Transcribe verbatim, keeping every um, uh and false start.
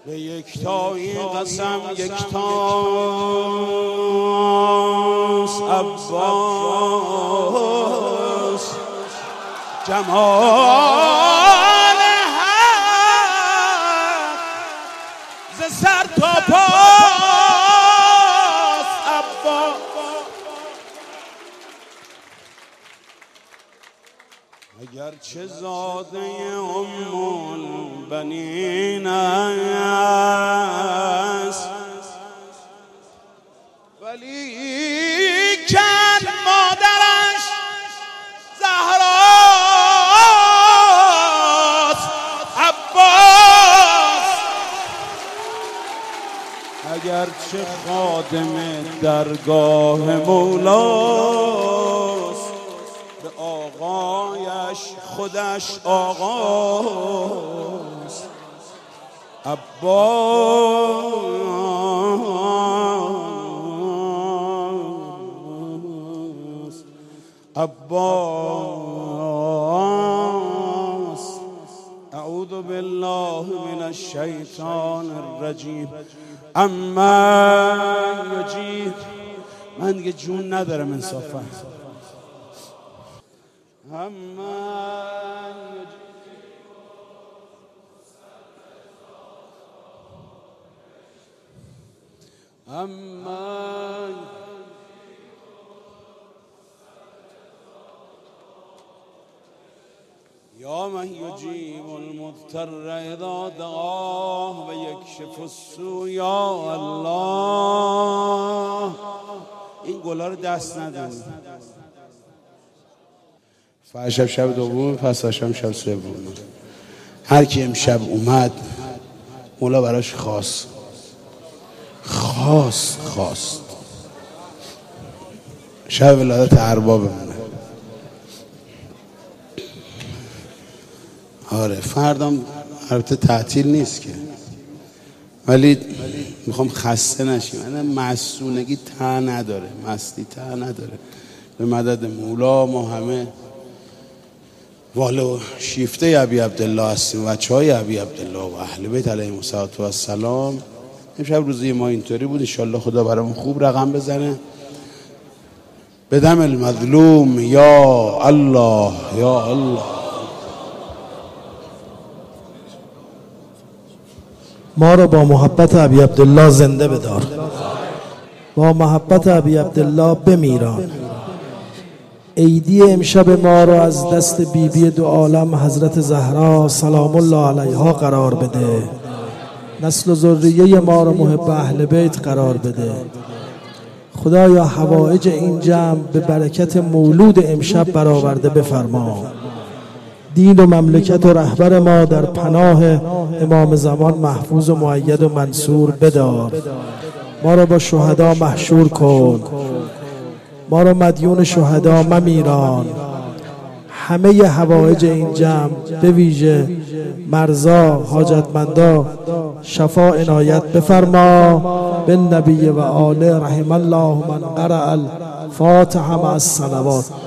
به یکتایی قسم یکتاست عباس جمال حق ز سر تا پاست عباس اگرچه زاده ام البنین است ولیکن مادرش زهراست عباس اگرچه خادم درگاه مولاست به آقایش خودش آقاست عباس عباس اعوذ بالله من الشیطان الرجیم اما یجیب من دیگه جون ندارم انصافا اما اما یا من یجیب المضطر اذا دعاه و یکشف السوء یا الله. این گلا رو دست نداریم. فرشب شب دوم، پس شب شب سوم. هر کی امشب اومد مولا براش خواست خواست خواست شب ولادت ارباب بمونه. آره فردام البته تعطیل نیست که، ولی میخوام خسته نشیم. من معصونگی ته نداره، مستی ته نداره. به مدد مولا ما همه واله و شیفته ابی عبدالله هستیم، بچه های ابی عبدالله و اهل بیت علیهم السلام. امشب روزی ما اینطوری بود، انشالله خدا برامون خوب رقم بزنه. بدم المظلوم یا الله یا الله. ما را با محبت ابی عبدالله زنده بدار، با محبت ابی عبدالله بمیران. عیدی امشب ما را از دست بیبی بی دو عالم حضرت زهرا سلام الله علیها قرار بده. نسل و ذریه ما را محب اهل بیت قرار بده. خدایا حوائج این جمع به برکت مولود امشب برآورده بفرما. دین و مملکت و رهبر ما در پناه امام زمان محفوظ و مؤید و منصور بدار. ما را با شهدا محشور کن، ما را مدیون شهدا ممیران. همه حوائج این جمع به ویژه مرزا حاجتمندا شفا عنایت بفرما. بالنبی و آله رحم الله من قرأ الفاتحه مع الصلوات.